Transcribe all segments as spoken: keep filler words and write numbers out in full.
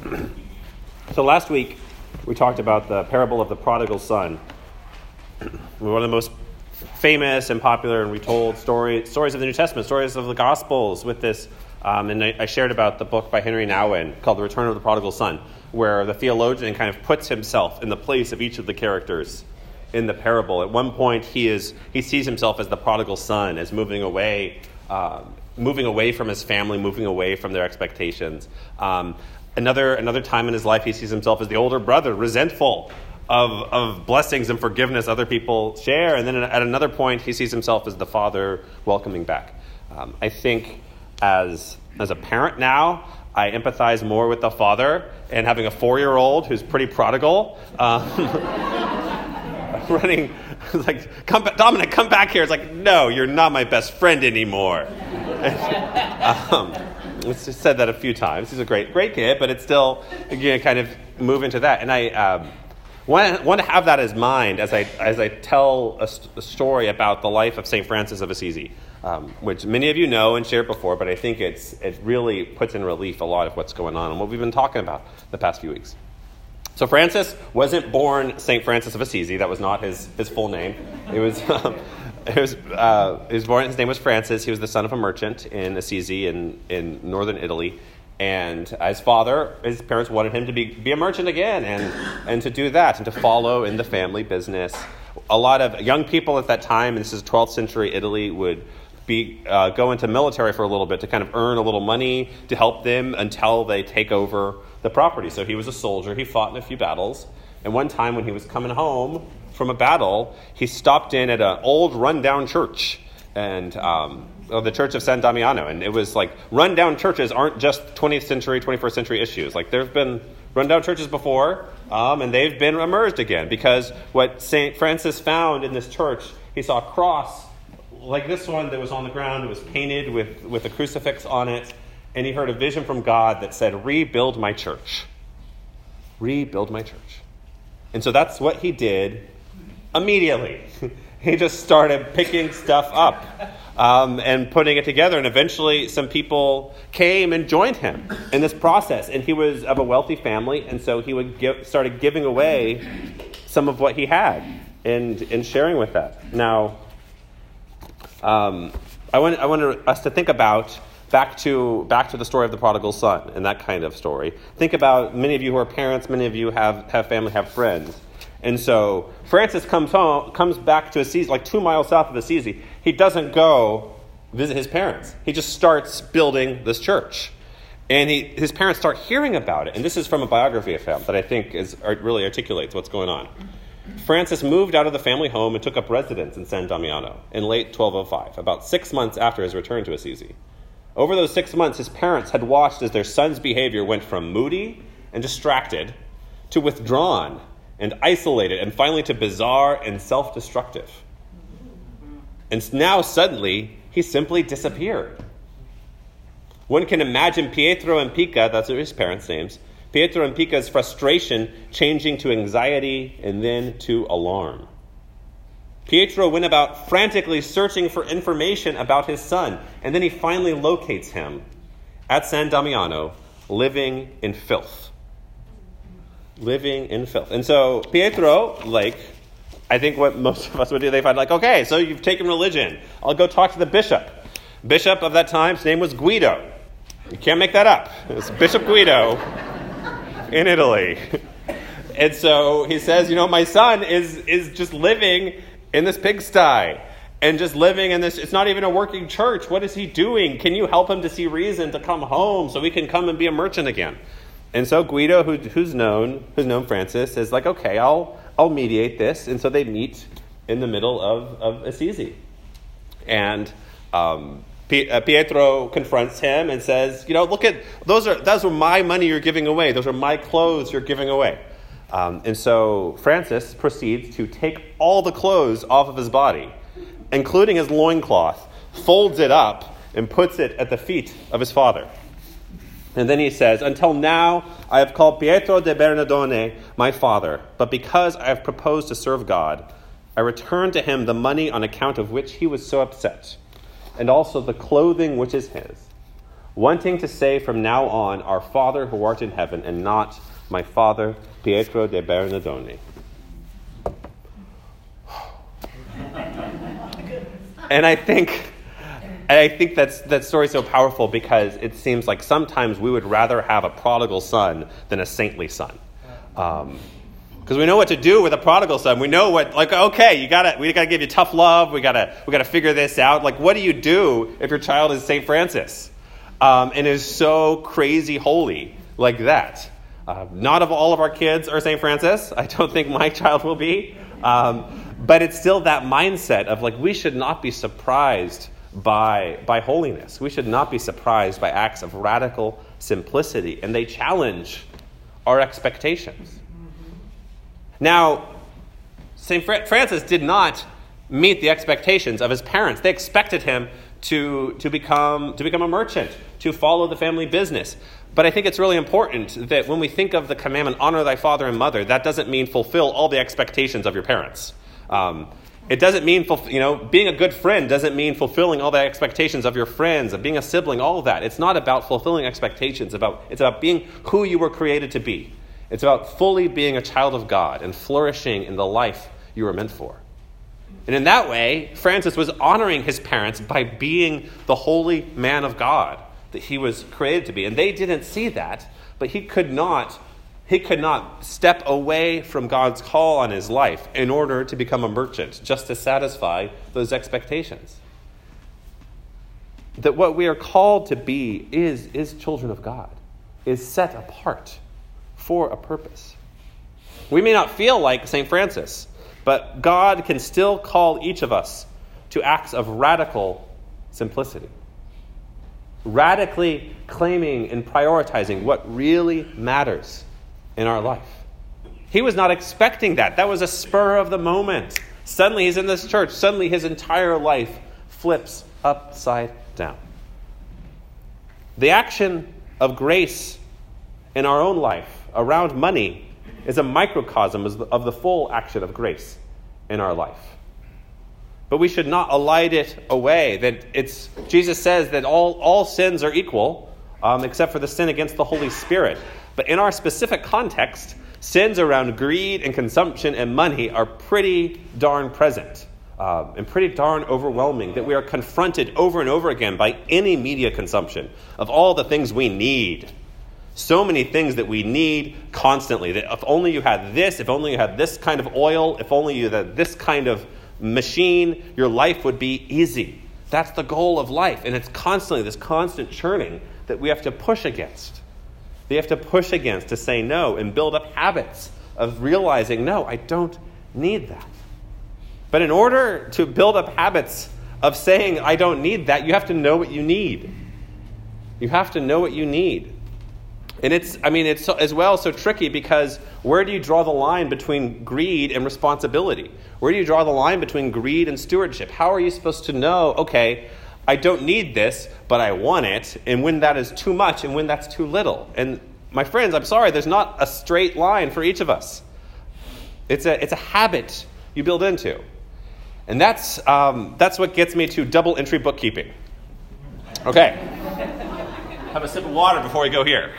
So last week, we talked about the parable of the prodigal son. One of the most famous and popular and retold story, stories of the New Testament, stories of the Gospels with this. Um, and I, I shared about the book by Henry Nouwen called The Return of the Prodigal Son, where the theologian kind of puts himself in the place of each of the characters in the parable. At one point, he is he sees himself as the prodigal son, as moving away, uh, moving away from his family, moving away from their expectations. Um, another another time in his life, he sees himself as the older brother, resentful of of blessings and forgiveness other people share. And then at another point, he sees himself as the father welcoming back. Um, I think as as a parent now, I empathize more with the father and having a four-year-old who's pretty prodigal. Um, running, like, come back, Dominic, come back here. It's like, no, you're not my best friend anymore. um, it's just said that a few times. He's a great, great kid, but it's still, you know, kind of move into that. And I um, want, want to have that as mind as I as I tell a, a story about the life of Saint Francis of Assisi, um, which many of you know and shared before, but I think it's it really puts in relief a lot of what's going on and what we've been talking about the past few weeks. So Francis wasn't born Saint Francis of Assisi. That was not his, his full name. It was um, it was uh, he was born. His name was Francis. He was the son of a merchant in Assisi in, in northern Italy. And his father, his parents wanted him to be, be a merchant again and and to do that and to follow in the family business. A lot of young people at that time, and this is twelfth century Italy, would be uh, go into military for a little bit to kind of earn a little money to help them until they take over the property. So he was a soldier. He fought in a few battles. And one time when he was coming home from a battle, he stopped in at an old rundown church, and um, oh, the Church of San Damiano. And it was like, rundown churches aren't just twentieth century, twenty-first century issues. Like, there have been rundown churches before, um, and they've been emerged again, because what Saint Francis found in this church, he saw a cross like this one that was on the ground. It was painted with, with a crucifix on it. And he heard a vision from God that said, rebuild my church. Rebuild my church. And so that's what he did immediately. He just started picking stuff up um, and putting it together. And eventually some people came and joined him in this process. And he was of a wealthy family. And so he would give, started giving away some of what he had and, and sharing with that. Now, um, I want, I want us to think about Back to back to the story of the prodigal son and that kind of story. Think about many of you who are parents, many of you have, have family, have friends. And so Francis comes home, comes back to Assisi, like two miles south of Assisi. He doesn't go visit his parents. He just starts building this church. And he, his parents start hearing about it. And this is from a biography of him that I think is really articulates what's going on. Francis moved out of the family home and took up residence in San Damiano in late twelve oh five, about six months after his return to Assisi. Over those six months, his parents had watched as their son's behavior went from moody and distracted to withdrawn and isolated and finally to bizarre and self-destructive. And now suddenly, he simply disappeared. One can imagine Pietro and Pica, that's his parents' names, Pietro and Pica's frustration changing to anxiety and then to alarm. Pietro went about frantically searching for information about his son, and then he finally locates him at San Damiano, living in filth. Living in filth. And so Pietro, like, I think what most of us would do, they find like, okay, so you've taken religion. I'll go talk to the bishop. Bishop of that time, his name was Guido. You can't make that up. It was Bishop Guido in Italy. And so he says, you know, my son is is just living in this pigsty and just living in this, it's not even a working church. What is he doing? Can you help him to see reason to come home so we can come and be a merchant again? And so Guido, who, who's known, who's known Francis, is like, okay, I'll I'll mediate this. And so they meet in the middle of, of Assisi. And um, P- uh, Pietro confronts him and says, you know, look at, those are, those are my money you're giving away. Those are my clothes you're giving away. Um, and so Francis proceeds to take all the clothes off of his body, including his loincloth, folds it up, and puts it at the feet of his father. And then he says, until now I have called Pietro de Bernardone my father, but because I have proposed to serve God, I return to him the money on account of which he was so upset, and also the clothing which is his. wanting to say from now on, our Father who art in heaven, and not my father Pietro de Bernardone. And I think, and I think that's that story's so powerful because it seems like sometimes we would rather have a prodigal son than a saintly son. Um, Because we know what to do with a prodigal son. We know what, like, okay, you gotta, we gotta give you tough love. We gotta, we gotta figure this out. Like, what do you do if your child is Saint Francis, um, and is so crazy holy like that? Uh, not of all of our kids are Saint Francis. I don't think my child will be, um, but it's still that mindset of like we should not be surprised by by holiness. We should not be surprised by acts of radical simplicity, and they challenge our expectations. Now, Saint Francis did not meet the expectations of his parents. They expected him to, to become to become a merchant, to follow the family business. But I think it's really important that when we think of the commandment, honor thy father and mother, that doesn't mean fulfill all the expectations of your parents. Um, it doesn't mean, you know, being a good friend doesn't mean fulfilling all the expectations of your friends, of being a sibling, all of that. It's not about fulfilling expectations. About It's about being who you were created to be. It's about fully being a child of God and flourishing in the life you were meant for. And in that way, Francis was honoring his parents by being the holy man of God that he was created to be. And they didn't see that, but he could not, he could not step away from God's call on his life in order to become a merchant, just to satisfy those expectations. That what we are called to be is, is children of God, is set apart for a purpose. We may not feel like Saint Francis, but God can still call each of us to acts of radical simplicity. Radically claiming and prioritizing what really matters in our life. He was not expecting that. That was a spur of the moment. Suddenly he's in this church. Suddenly his entire life flips upside down. The action of grace in our own life around money is a microcosm of the full action of grace in our life. But we should not elide it away. That it's Jesus says that all, all sins are equal, um, except for the sin against the Holy Spirit. But in our specific context, sins around greed and consumption and money are pretty darn present, um, and pretty darn overwhelming, that we are confronted over and over again by any media consumption of all the things we need. So many things that we need constantly. That if only you had this, if only you had this kind of oil, if only you had this kind of machine, your life would be easy. That's the goal of life. And it's constantly this constant churning that we have to push against. We have to push against to say no and build up habits of realizing, no, I don't need that. But in order to build up habits of saying, I don't need that, you have to know what you need. You have to know what you need. And it's, I mean, it's so, as well so tricky because where do you draw the line between greed and responsibility? Where do you draw the line between greed and stewardship? How are you supposed to know, okay, I don't need this, but I want it, and when that is too much and when that's too little? And my friends, I'm sorry, there's not a straight line for each of us. It's a, it's a habit you build into. And that's, um, that's what gets me to double entry bookkeeping. Okay. Have a sip of water before we go here.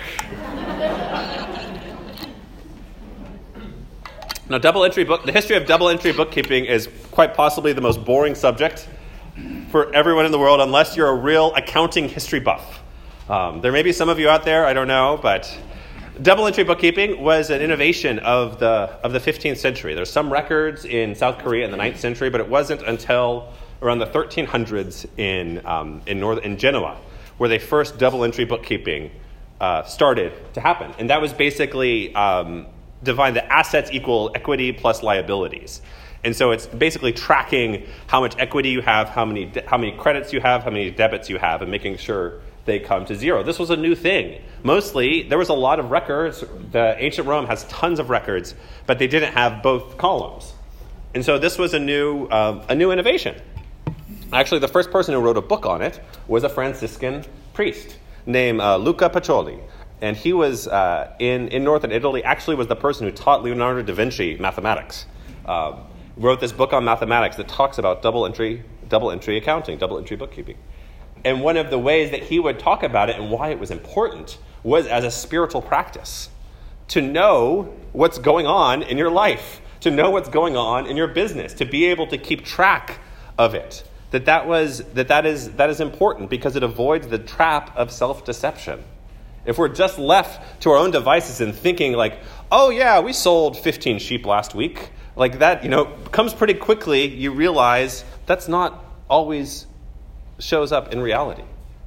Now, double entry book, the history of double entry bookkeeping is quite possibly the most boring subject for everyone in the world, unless you're a real accounting history buff. Um, there may be some of you out there, I don't know, but double entry bookkeeping was an innovation of the of the fifteenth century. There's some records in South Korea in the ninth century, but it wasn't until around the thirteen hundreds in um, in North in Genoa where they first double entry bookkeeping uh, started to happen. And that was basically um, define the assets equal equity plus liabilities. And so it's basically tracking how much equity you have, how many de- how many credits you have, how many debits you have, and making sure they come to zero. This was a new thing. Mostly, there was a lot of records. The ancient Rome has tons of records, but they didn't have both columns. And so this was a new um, a new innovation. Actually, the first person who wrote a book on it was a Franciscan priest named uh, Luca Pacioli. And he was uh, in, in northern Italy, actually was the person who taught Leonardo da Vinci mathematics. Um, wrote this book on mathematics that talks about double entry, double entry accounting, double entry bookkeeping. And one of the ways that he would talk about it and why it was important was as a spiritual practice. To know what's going on in your life, to know what's going on in your business, to be able to keep track of it. That that was that that is that is important because it avoids the trap of self-deception. If we're just left to our own devices and thinking like, oh yeah, we sold fifteen sheep last week, like that, you know, comes pretty quickly, you realize that's not always shows up in reality.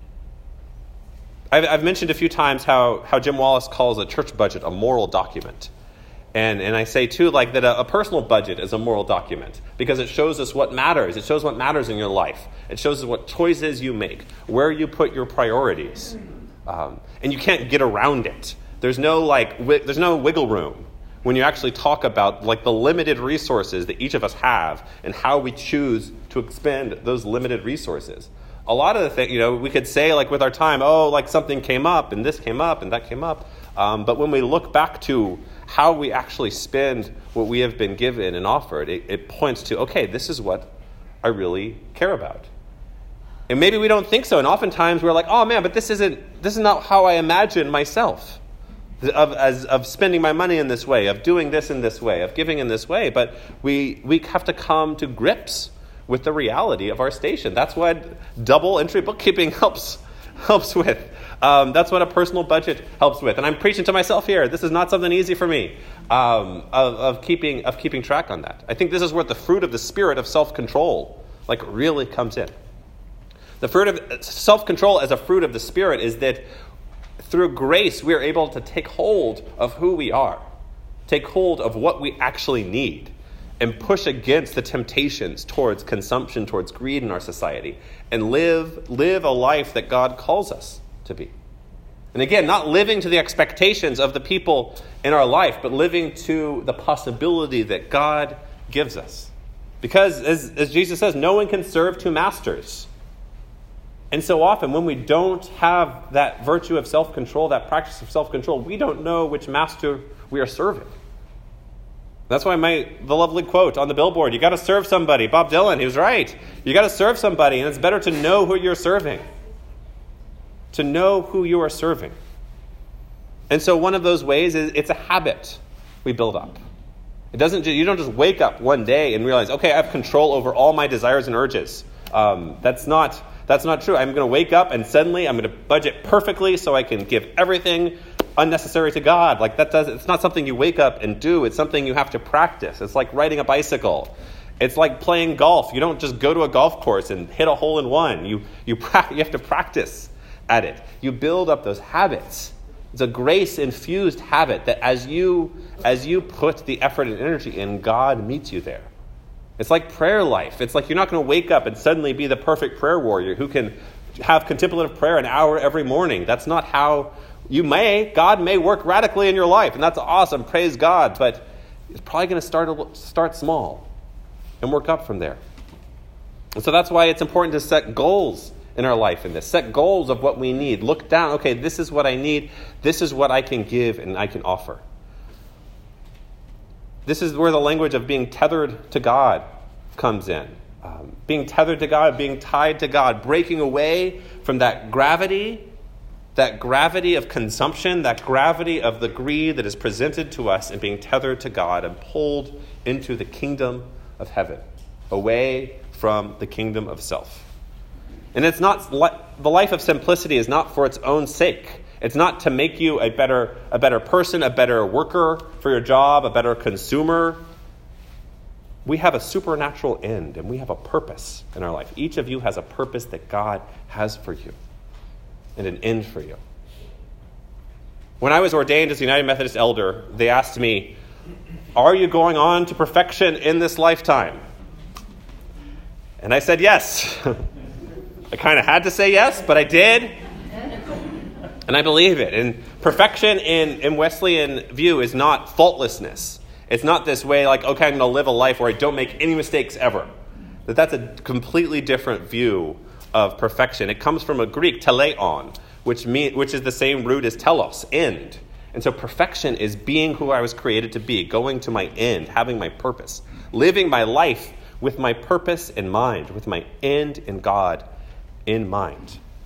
I've, I've mentioned a few times how, how Jim Wallace calls a church budget a moral document. And and I say, too, like that a, a personal budget is a moral document because it shows us what matters. It shows what matters in your life. It shows us what choices you make, where you put your priorities. Um, and you can't get around it. There's no, like, wi- there's no wiggle room when you actually talk about, like, the limited resources that each of us have and how we choose to expend those limited resources. A lot of the things, you know, we could say, like, with our time, oh, like, something came up, and this came up, and that came up. Um, but when we look back to how we actually spend what we have been given and offered, it, it points to, okay, this is what I really care about. And maybe we don't think so. And oftentimes we're like, oh, man, but this isn't, this is not how I imagine myself of, as, of spending my money in this way, of doing this in this way, of giving in this way. But we, we have to come to grips with the reality of our station. That's what double entry bookkeeping helps helps with. Um, that's what a personal budget helps with. And I'm preaching to myself here. This is not something easy for me um, of, of keeping of keeping track on that. I think this is where the fruit of the spirit of self-control like really comes in. The fruit of self-control as a fruit of the spirit is that through grace we are able to take hold of who we are, take hold of what we actually need, and push against the temptations towards consumption, towards greed in our society, and live live a life that God calls us to be. And again, not living to the expectations of the people in our life, but living to the possibility that God gives us. Because as, as Jesus says, no one can serve two masters. And so often when we don't have that virtue of self-control, that practice of self-control, we don't know which master we are serving. That's why my the lovely quote on the billboard, you got to serve somebody. Bob Dylan, he was right. You got to serve somebody, and it's better to know who you're serving. To know who you are serving. And so one of those ways is it's a habit we build up. It doesn't. You don't just wake up one day and realize, okay, I have control over all my desires and urges. Um, that's not that's not true. I'm going to wake up and suddenly I'm going to budget perfectly so I can give everything unnecessary to God. Like that does. It's not something you wake up and do. It's something you have to practice. It's like riding a bicycle. It's like playing golf. You don't just go to a golf course and hit a hole in one. You you pra- you have to practice at it. You build up those habits. It's a grace-infused habit that as you as you put the effort and energy in, God meets you there. It's like prayer life. It's like you're not going to wake up and suddenly be the perfect prayer warrior who can have contemplative prayer an hour every morning. That's not how you may. God may work radically in your life, and that's awesome. Praise God. But it's probably going to start start small and work up from there. And so that's why it's important to set goals in our life in this. Set goals of what we need. Look down, okay, this is what I need. This is what I can give and I can offer. This is where the language of being tethered to God comes in. Um, being tethered to God, being tied to God, breaking away from that gravity, that gravity of consumption, that gravity of the greed that is presented to us, and being tethered to God and pulled into the kingdom of heaven, away from the kingdom of self. And it's not the life of simplicity is not for its own sake. It's not to make you a better a better person, a better worker for your job, a better consumer. We have a supernatural end, and we have a purpose in our life. Each of you has a purpose that God has for you, and an end for you. When I was ordained as a United Methodist elder, they asked me, "Are you going on to perfection in this lifetime?" And I said yes. I kind of had to say yes, but I did. And I believe it. And perfection in, in Wesleyan view is not faultlessness. It's not this way like, okay, I'm going to live a life where I don't make any mistakes ever. That that's a completely different view of perfection. It comes from a Greek, teleon, which mean, which is the same root as telos, end. And so perfection is being who I was created to be, going to my end, having my purpose, living my life with my purpose in mind, with my end in God in mind.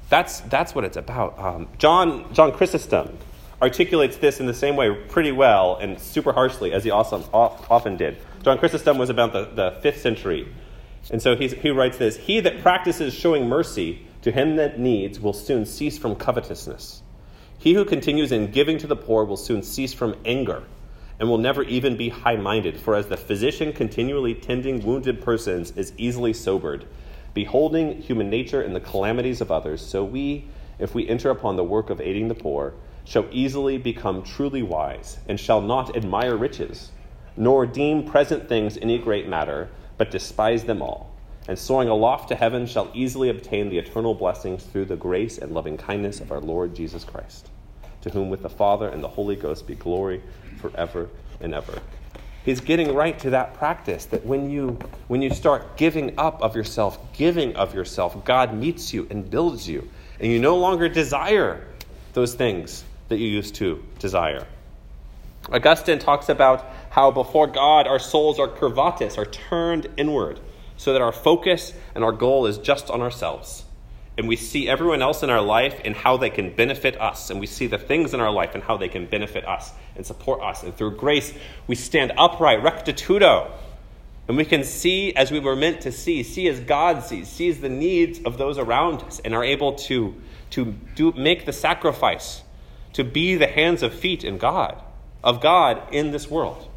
That's that's what it's about. Um, John John Chrysostom articulates this in the same way pretty well and super harshly as he also, often did. John Chrysostom was about the, the fifth century. And so he's, he writes this: "He that practices showing mercy to him that needs will soon cease from covetousness. He who continues in giving to the poor will soon cease from anger and will never even be high-minded. For as the physician continually tending wounded persons is easily sobered, beholding human nature and the calamities of others, so we, if we enter upon the work of aiding the poor, shall easily become truly wise, and shall not admire riches, nor deem present things any great matter, but despise them all. And soaring aloft to heaven shall easily obtain the eternal blessings through the grace and loving kindness of our Lord Jesus Christ, to whom with the Father and the Holy Ghost be glory forever and ever." He's getting right to that practice, that when you when you start giving up of yourself, giving of yourself, God meets you and builds you, and you no longer desire those things that you used to desire. Augustine talks about how before God our souls are curvatus, are turned inward, so that our focus and our goal is just on ourselves. And we see everyone else in our life and how they can benefit us. And we see the things in our life and how they can benefit us and support us. And through grace, we stand upright, rectitudo. And we can see as we were meant to see, see as God sees, sees the needs of those around us, and are able to, to do make the sacrifice to be the hands and feet in God, of God in this world.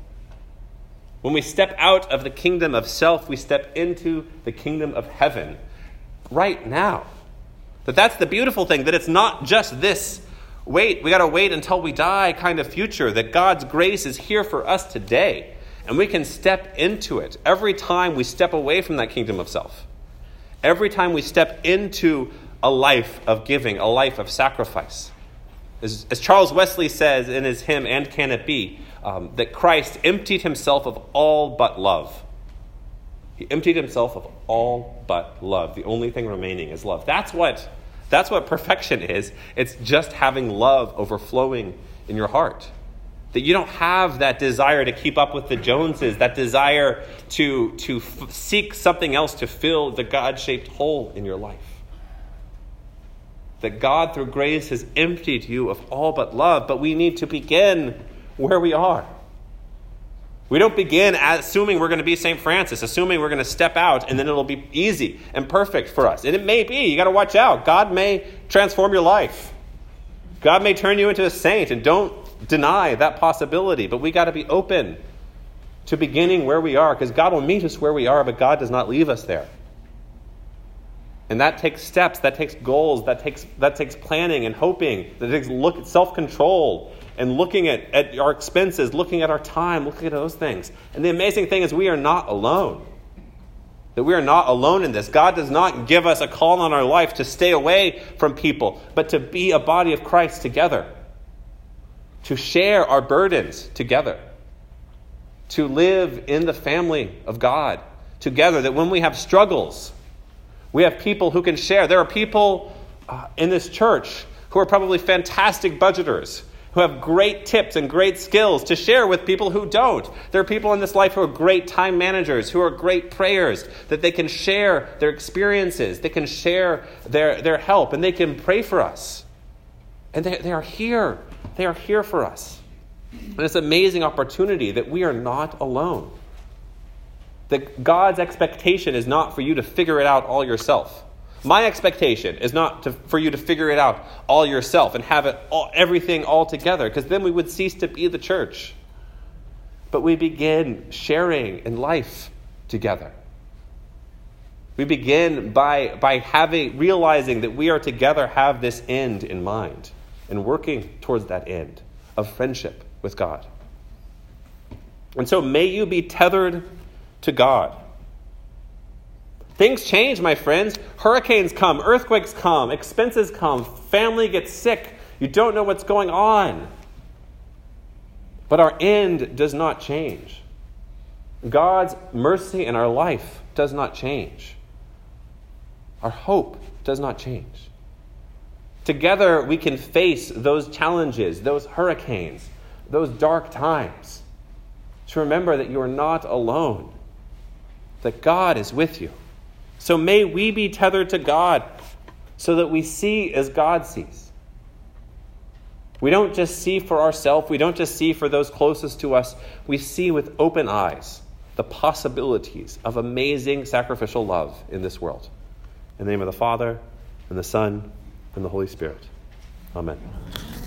When we step out of the kingdom of self, we step into the kingdom of heaven right now. But that's the beautiful thing, that it's not just this, wait, we got to wait until we die kind of future, that God's grace is here for us today, and we can step into it every time we step away from that kingdom of self. Every time we step into a life of giving, a life of sacrifice. As, as Charles Wesley says in his hymn, "And Can It Be?" Um, that Christ emptied himself of all but love. He emptied himself of all but love. The only thing remaining is love. That's what, that's what perfection is. It's just having love overflowing in your heart. That you don't have that desire to keep up with the Joneses, that desire to, to f- seek something else to fill the God-shaped hole in your life. That God, through grace, has emptied you of all but love, but we need to begin where we are. We don't begin assuming we're going to be Saint Francis, assuming we're going to step out and then it'll be easy and perfect for us. And it may be. You got to watch out. God may transform your life. God may turn you into a saint, and don't deny that possibility. But we got to be open to beginning where we are, because God will meet us where we are, but God does not leave us there. And that takes steps, that takes goals, that takes that takes planning and hoping, that takes look at self-control and looking at, at our expenses, looking at our time, looking at those things. And the amazing thing is we are not alone. That we are not alone in this. God does not give us a call on our life to stay away from people, but to be a body of Christ together. To share our burdens together. To live in the family of God together. That when we have struggles, we have people who can share. There are people uh, in this church who are probably fantastic budgeters, who have great tips and great skills to share with people who don't. There are people in this life who are great time managers, who are great prayers, that they can share their experiences, they can share their, their help, and they can pray for us. And they, they are here. They are here for us. And it's an amazing opportunity that we are not alone. That God's expectation is not for you to figure it out all yourself. My expectation is not to, for you to figure it out all yourself and have it all, everything all together, because then we would cease to be the church. But we begin sharing in life together. We begin by, by having realizing that we are together, have this end in mind, and working towards that end of friendship with God. And so may you be tethered to God. Things change, my friends. Hurricanes come, earthquakes come, expenses come, family gets sick. You don't know what's going on. But our end does not change. God's mercy in our life does not change. Our hope does not change. Together we can face those challenges, those hurricanes, those dark times. To remember that you are not alone, that God is with you. So may we be tethered to God. so that we see as God sees. We don't just see for ourselves. We don't just see for those closest to us. We see with open eyes the possibilities of amazing sacrificial love in this world. In the name of the Father, and the Son, and the Holy Spirit. Amen.